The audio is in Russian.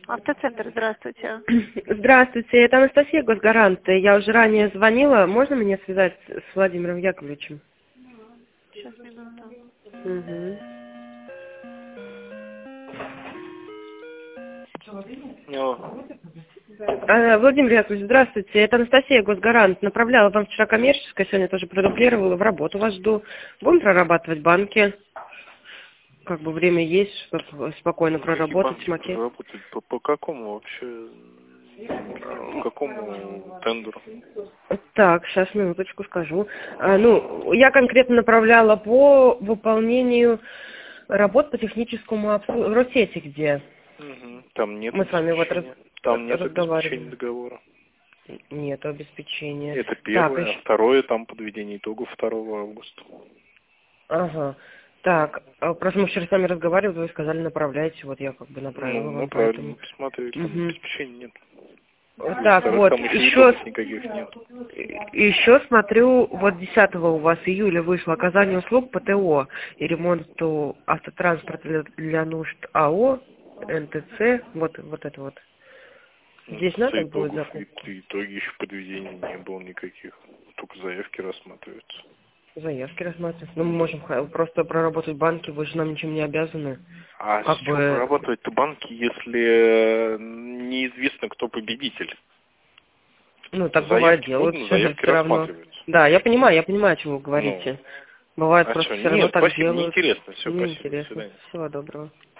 Автоцентр, здравствуйте. Здравствуйте, это Анастасия, Госгарант. Я уже ранее звонила. Можно меня связать с Владимиром Яковлевичем? Сейчас, минуту. Угу. Владимир Яковлевич, здравствуйте. Это Анастасия, Госгарант. Направляла вам вчера коммерческое, сегодня тоже продублировала. В работу вас жду. Будем прорабатывать банки. Как бы время есть, чтобы спокойно проработать макет. По какому вообще, по какому тендеру? Так, сейчас минуточку скажу. Я конкретно направляла по выполнению работ по техническому обслуживанию. Россети где? Угу. Там нет Мы с вами вот там нет разговаривали. обеспечения договора. Нет обеспечения. Это первое, Так, а второе там подведение итогов 2 августа. Ага. Так, просто мы вчера с вами разговаривали, вы сказали, направляйте, вот я как бы направила вам, правильно поэтому... посмотрели, там обеспечения нет. Так, Во-вторых, вот, там еще никаких нет. еще смотрю, вот 10 у вас июля вышло оказание услуг по ТО и ремонту автотранспорта для нужд АО, НТЦ, вот это вот. Здесь надо будет закупку? Итоги еще подведения не было никаких, только заявки рассматриваются. Заявки рассматривать. Ну, мы можем просто проработать банки, вы же нам ничем не обязаны. А с чем прорабатывать-то банки, если неизвестно, кто победитель? Ну, так бывает, делают заявки рассматриваются. Да, я понимаю, о чем вы говорите. Бывает, просто все равно так делают. Неинтересно, все, Неинтересно. спасибо, до свидания. Всего доброго.